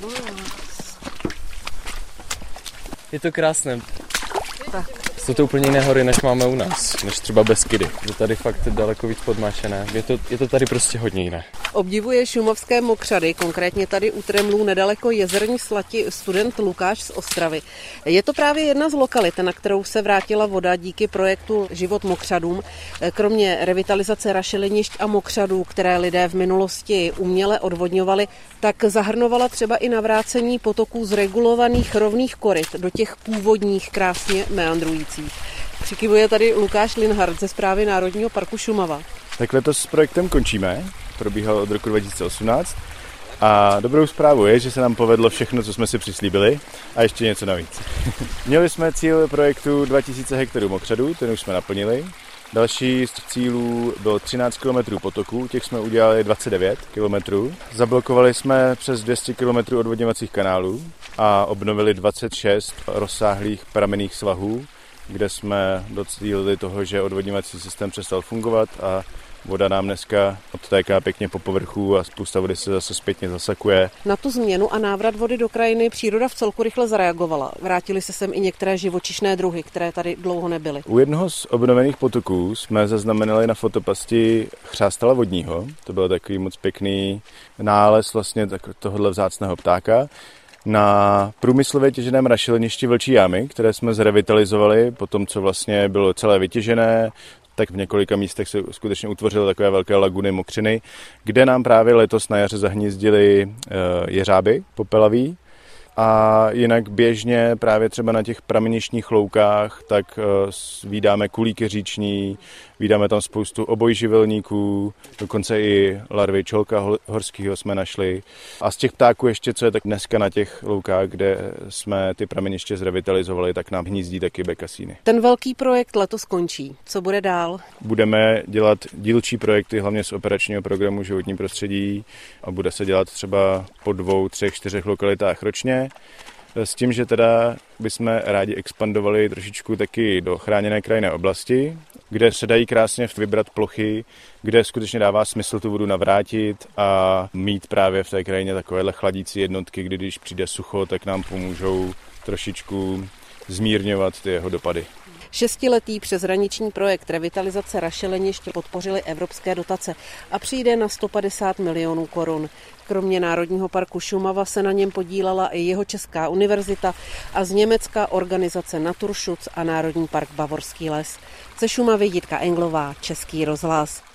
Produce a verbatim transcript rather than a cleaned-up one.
Je to krásné. Jsou to úplně jiné hory, než máme u nás, než třeba Beskydy. Je tady fakt daleko víc podmáčené. Je to, je to tady prostě hodně jiné. Obdivuje šumavské mokřady, konkrétně tady u Tremlů nedaleko Jezerní Slati student Lukáš z Ostravy. Je to právě jedna z lokalit, na kterou se vrátila voda díky projektu Život mokřadům. Kromě revitalizace rašelinišť a mokřadů, které lidé v minulosti uměle odvodňovali, tak zahrnovala třeba i navrácení potoků z regulovaných rovných koryt do těch původních krásně meandrujících. Přikivuje tady Lukáš Linhart ze Správy Národního parku Šumava. Tak letos s projektem končíme, probíhal od roku dva tisíce osmnáct a dobrou zprávou je, že se nám povedlo všechno, co jsme si přislíbili a ještě něco navíc. Měli jsme cíl projektu dva tisíce hektarů mokřadů, ten už jsme naplnili. Další z cílů bylo třináct kilometrů potoků, těch jsme udělali dvacet devět kilometrů. Zablokovali jsme přes dvě stě kilometrů odvodňovacích kanálů a obnovili dvacet šest rozsáhlých pramenných svahů, kde jsme docílili toho, že odvodňovací systém přestal fungovat a voda nám dneska odtéká pěkně po povrchu a spousta vody se zase zpětně zasakuje. Na tu změnu a návrat vody do krajiny příroda v celku rychle zareagovala. Vrátily se sem i některé živočišné druhy, které tady dlouho nebyly. U jednoho z obnovených potoků jsme zaznamenali na fotopasti chřástala vodního. To byl takový moc pěkný nález vlastně tohohle vzácného ptáka. Na průmyslově těženém rašeliništi Vlčí jámy, které jsme zrevitalizovali po tom, co vlastně bylo celé vytěžené, tak v několika místech se skutečně utvořily takové velké laguny mokřiny, kde nám právě letos na jaře zahnízdily jeřáby popelaví. A jinak běžně právě třeba na těch prameništních loukách tak vídáme kulíky říční, vídáme tam spoustu obojživelníků, dokonce i larvy čolka horského jsme našli. A z těch ptáků ještě, co je tak dneska na těch loukách, kde jsme ty prameniště zrevitalizovali, tak nám hnízdí taky bekasíny. Ten velký projekt letos končí. Co bude dál? Budeme dělat dílčí projekty, hlavně z operačního programu Životní prostředí a bude se dělat třeba po dvou, třech, čtyřech lokalitách ročně. S tím, že teda bychom rádi expandovali trošičku taky do chráněné krajinné oblasti, kde se dají krásně vybrat plochy, kde skutečně dává smysl tu vodu navrátit a mít právě v té krajině takovéhle chladící jednotky, kdy když přijde sucho, tak nám pomůžou trošičku zmírňovat ty jeho dopady. Šestiletý přeshraniční projekt revitalizace rašelinišť podpořily evropské dotace a přijde na sto padesát milionů korun. Kromě Národního parku Šumava se na něm podílela i Jihočeská univerzita a z Německa organizace Naturschutz a Národní park Bavorský les. Ze Šumavy Jitka Englová, Český rozhlas.